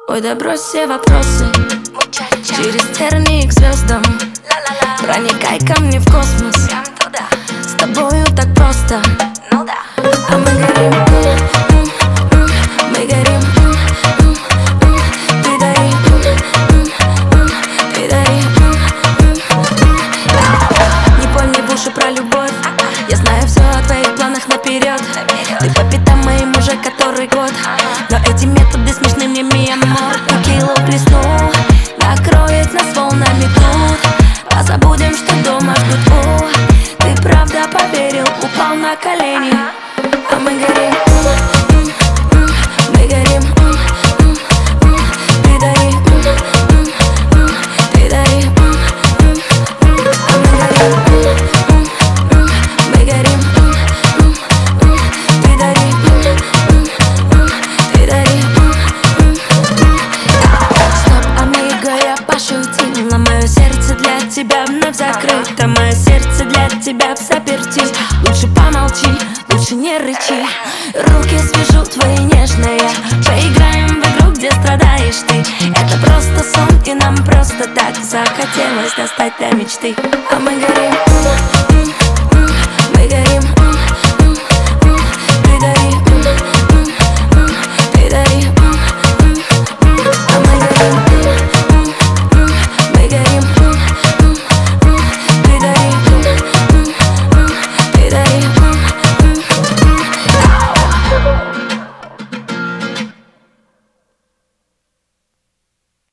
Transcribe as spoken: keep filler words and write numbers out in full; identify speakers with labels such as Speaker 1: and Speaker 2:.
Speaker 1: Ой, да брось все вопросы, через тернии к звездам. Проникай ко мне в космос, с тобою так просто. А мы горим, мы горим. Ты дари, ты дари. Не поль мне в уши про любовь, я знаю все о твоих планах наперед. Ты по пятам моим уже который год, но эти методы смешны мне, ми амор. Текилу плесну, накроет нас волнами тут. Позабудем, что дома ждут. О, ты правда поверил, упал на колени. А мы горим, мы горим. Ты дари, ты дари. А мы горим, мы горим. Ты дари, ты дари. Стоп, амиго, я пошутила. Мое сердце для тебя вновь закрыто. Мое сердце для тебя в заперти. Лучше помолчи, лучше не рычи. Руки свяжу твои нежные. Поиграем в игру, где страдаешь ты. Это просто сон, и нам просто так захотелось достать до мечты. А мы горим.